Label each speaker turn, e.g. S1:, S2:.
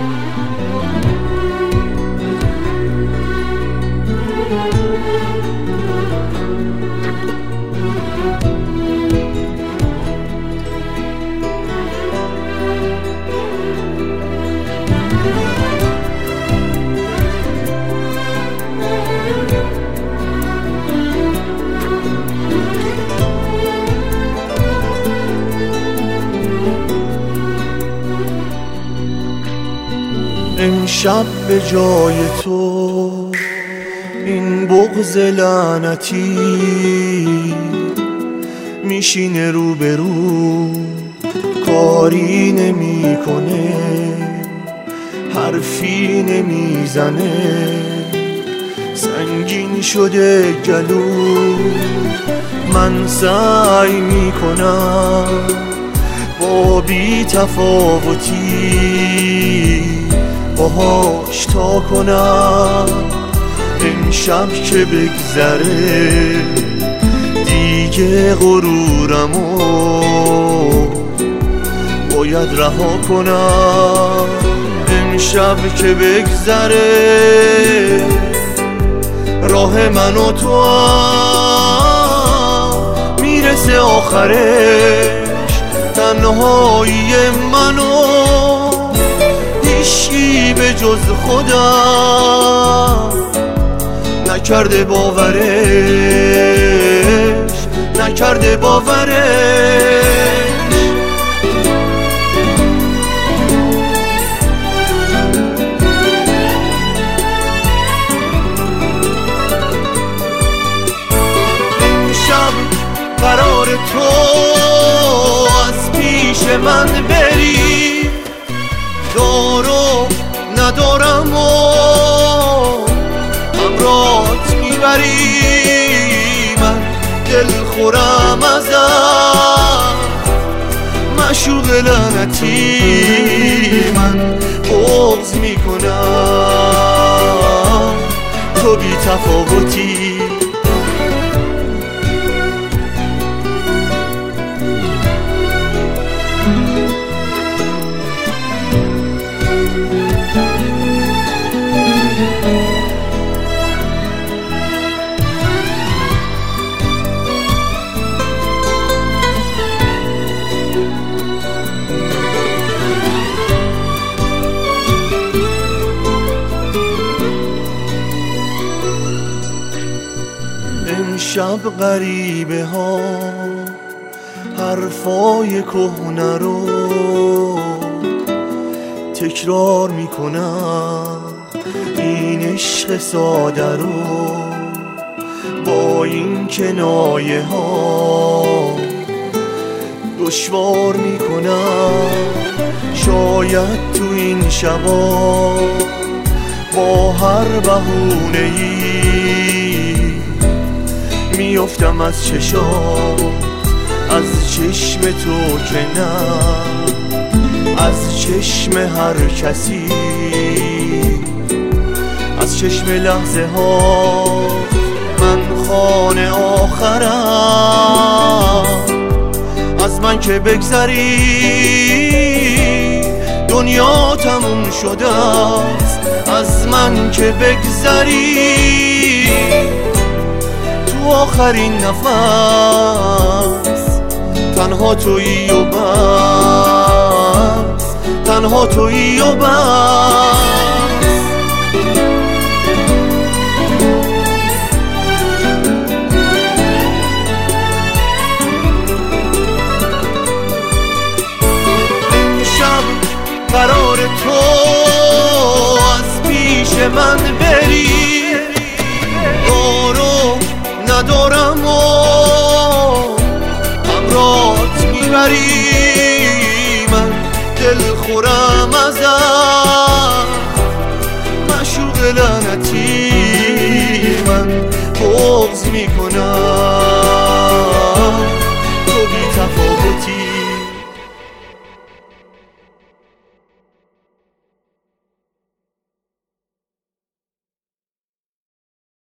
S1: امشب به جای تو این بغض لعنتی میشینه روبرو، کاری نمیکنه، حرفی نمیزنه، سنگین شده گلو. من سعی میکنم با بی تفاوتی باهاش تا کنم. امشب که بگذره دیگه غرورمو باید رها کنم. امشب که بگذره راه من و تو هم میرسه آخرش، تنهایی منو هیچی به جز خودم نکرده باورش، نکرده باورش. امشب قرار تو از پیش من بری، دارو ندارم و همراهت میبری. من دل خورم ازت معشوق لعنتی، من بغض میکنم تو بی تفاوتی. امشب غریبه ها حرفای کهنه رو تکرار میکنم، این عشق ساده رو با این کنایه ها دشوار میکنم. شاید تو این شبا با هر بهونه‌ای میافتم از چشات، از چشم تو که نه، از چشم هر کسی، از چشم لحظه ها. من خانه آخرم، از من که بگذری دنیا تموم شده است. از من که بگذری تو آخرین نفس تنها تویی و بس، تنها تویی و بس. امشب قرار تو از پیش من بری، دارو ندارم و همراهت میبری. من دل خورم ازت معشوق لعنتی، من بغض میکنم تو بی